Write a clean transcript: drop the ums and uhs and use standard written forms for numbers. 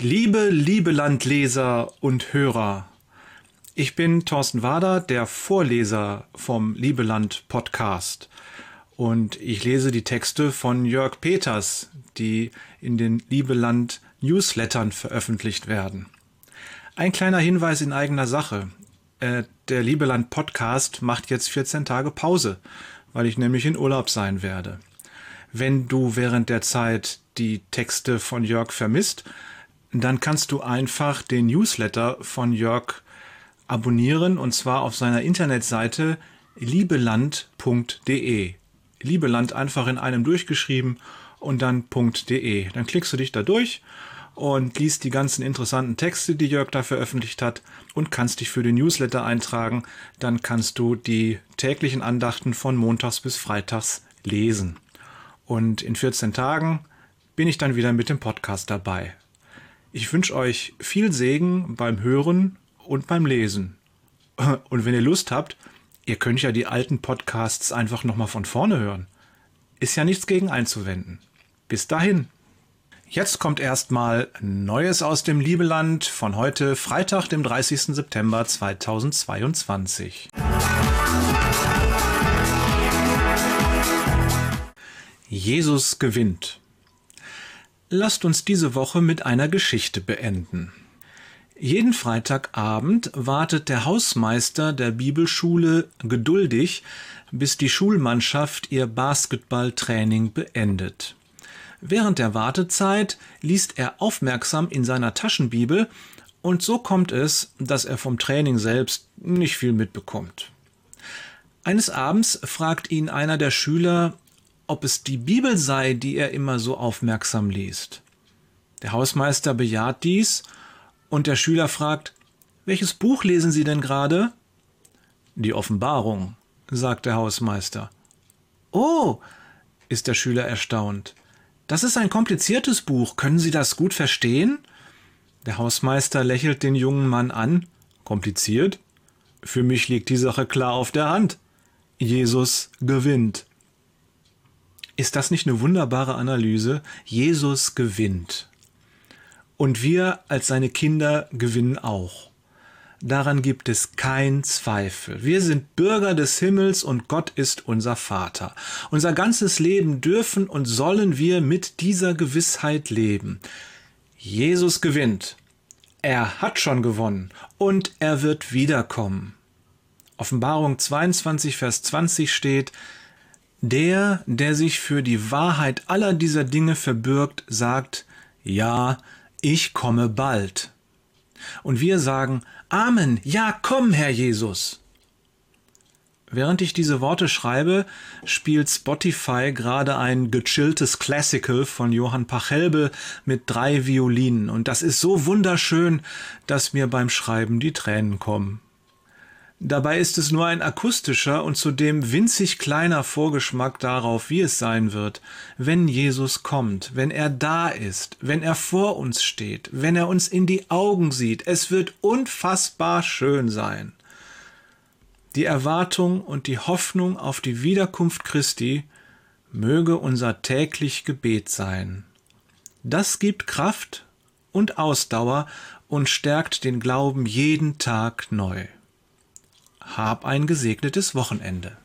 Liebe Liebeland-Leser und Hörer, ich bin Thorsten Wader, der Vorleser vom Liebeland-Podcast. Und ich lese die Texte von Jörg Peters, die in den Liebeland-Newslettern veröffentlicht werden. Ein kleiner Hinweis in eigener Sache. Der Liebeland-Podcast macht jetzt 14 Tage Pause, weil ich nämlich in Urlaub sein werde. Wenn du während der Zeit die Texte von Jörg vermisst, dann kannst du einfach den Newsletter von Jörg abonnieren, und zwar auf seiner Internetseite liebeland.de. Liebeland einfach in einem durchgeschrieben und dann .de. Dann klickst du dich da durch und liest die ganzen interessanten Texte, die Jörg da veröffentlicht hat, und kannst dich für den Newsletter eintragen. Dann kannst du die täglichen Andachten von montags bis freitags lesen. Und in 14 Tagen bin ich dann wieder mit dem Podcast dabei. Ich wünsche euch viel Segen beim Hören und beim Lesen. Und wenn ihr Lust habt, ihr könnt ja die alten Podcasts einfach nochmal von vorne hören. Ist ja nichts gegen einzuwenden. Bis dahin. Jetzt kommt erstmal Neues aus dem Liebeland von heute, Freitag, dem 30. September 2022. Jesus gewinnt. Lasst uns diese Woche mit einer Geschichte beenden. Jeden Freitagabend wartet der Hausmeister der Bibelschule geduldig, bis die Schulmannschaft ihr Basketballtraining beendet. Während der Wartezeit liest er aufmerksam in seiner Taschenbibel, und so kommt es, dass er vom Training selbst nicht viel mitbekommt. Eines Abends fragt ihn einer der Schüler, ob es die Bibel sei, die er immer so aufmerksam liest. Der Hausmeister bejaht dies, und der Schüler fragt, welches Buch lesen Sie denn gerade? Die Offenbarung, sagt der Hausmeister. Oh, ist der Schüler erstaunt. Das ist ein kompliziertes Buch. Können Sie das gut verstehen? Der Hausmeister lächelt den jungen Mann an. Kompliziert? Für mich liegt die Sache klar auf der Hand. Jesus gewinnt. Ist das nicht eine wunderbare Analyse? Jesus gewinnt. Und wir als seine Kinder gewinnen auch. Daran gibt es keinen Zweifel. Wir sind Bürger des Himmels und Gott ist unser Vater. Unser ganzes Leben dürfen und sollen wir mit dieser Gewissheit leben. Jesus gewinnt. Er hat schon gewonnen und er wird wiederkommen. Offenbarung 22, Vers 20 steht: Der sich für die Wahrheit aller dieser Dinge verbirgt, sagt, ja, ich komme bald. Und wir sagen, Amen, ja, komm, Herr Jesus. Während ich diese Worte schreibe, spielt Spotify gerade ein gechilltes Classical von Johann Pachelbel mit 3 Violinen. Und das ist so wunderschön, dass mir beim Schreiben die Tränen kommen. Dabei ist es nur ein akustischer und zudem winzig kleiner Vorgeschmack darauf, wie es sein wird, wenn Jesus kommt, wenn er da ist, wenn er vor uns steht, wenn er uns in die Augen sieht. Es wird unfassbar schön sein. Die Erwartung und die Hoffnung auf die Wiederkunft Christi möge unser täglich Gebet sein. Das gibt Kraft und Ausdauer und stärkt den Glauben jeden Tag neu. Hab ein gesegnetes Wochenende.